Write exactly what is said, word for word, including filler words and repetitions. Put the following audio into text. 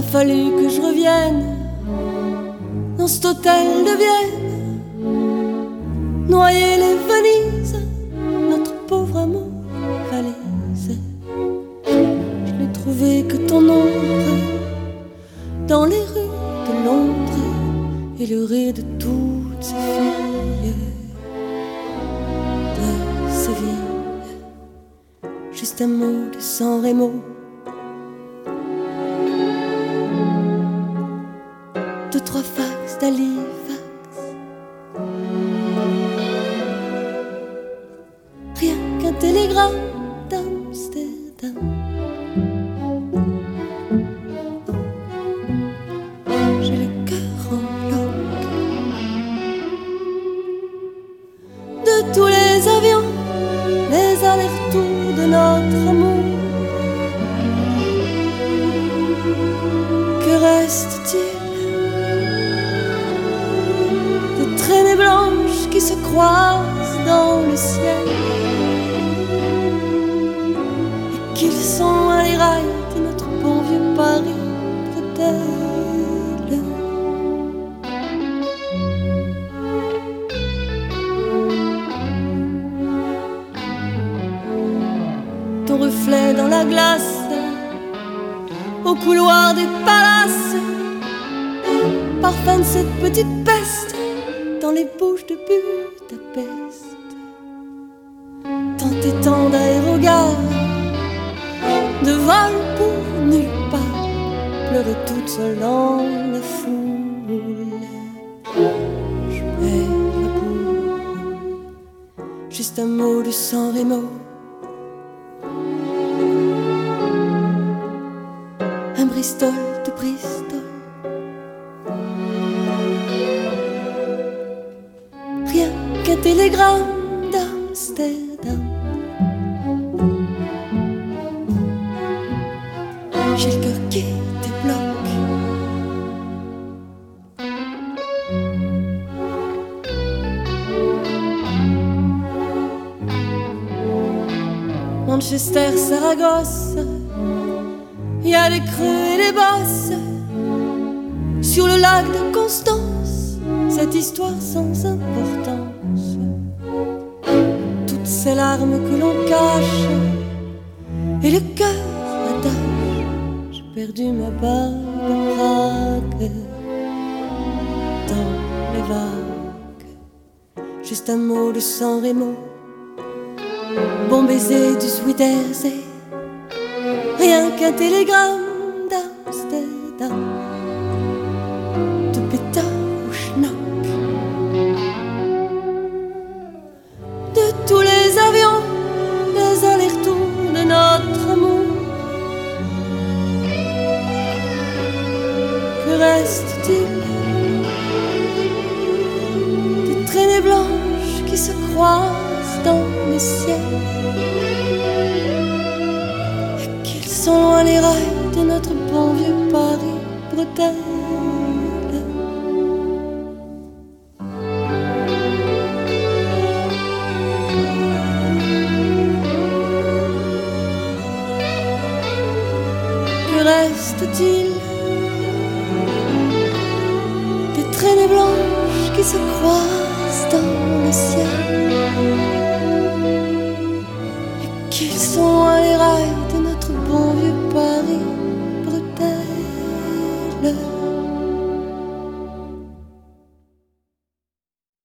a fallu que je revienne dans cet hôtel de Vienne, noyer les valises, notre pauvre amour valise. Je n'ai trouvé que ton ombre dans les rues de Londres et le rire de toutes ces filles de Séville. Juste un mot de San Remo, deux, trois fax d'Halifax, rien qu'un télégramme d'Amsterdam. J'ai le cœur en bloc de tous les avions, les allers-retours de notre amour. Que reste-t-il de traînées blanches qui se croisent dans le ciel? Et qu'ils sont à les rails de notre bon vieux Paris bretelle. Ton reflet dans la glace, au couloir des palaces, parfum de cette petite peste dans les bouches de Budapest. Tant et tant d'aérogares, de vol pour nulle part, pleurer toute seule dans la foule. Je perds la boule, juste un mot de San Remo, un Bristol de Bristol, rien qu'un télégramme d'Amsterdam. J'ai le cœur qui débloque Manchester, Saragosse, il y a les creux et les bosses sur le lac de Constance, cette histoire sans importance. Toutes ces larmes que l'on cache et le cœur attache. J'ai perdu ma bague de Prague dans les vagues. Juste un mot de San Remo, bon baiser du Zuiderzee, rien qu'un télégramme d'Amsterdam, de pétard au schnock, de tous les avions, des allers-retours de notre amour. Que reste-t-il des traînées blanches qui se croisent dans le ciel? Sont loin les rails de notre bon vieux Paris bretelle. Que reste-t-il des traînées blanches qui se croisent dans le ciel? Et qu'ils sont loin les rails